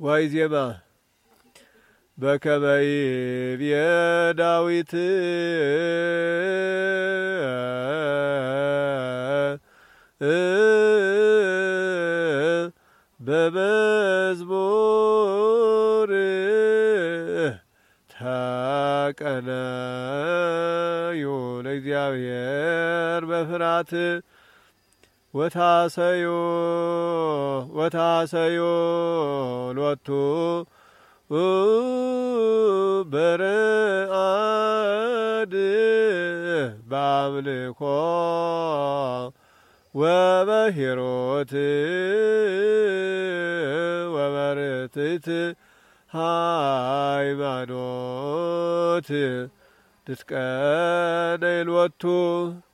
ዋይዜማ በከመ ይቤ ዳዊት በመዝሙር ተቀነዩ ለእግዚአብሔር በፍርሃት ወታሰዮ ሎቱ በረአድ በአምልኮ ወበሂሮት ወበርትዕት ሃይማኖት ትትቀነይ ሎቱ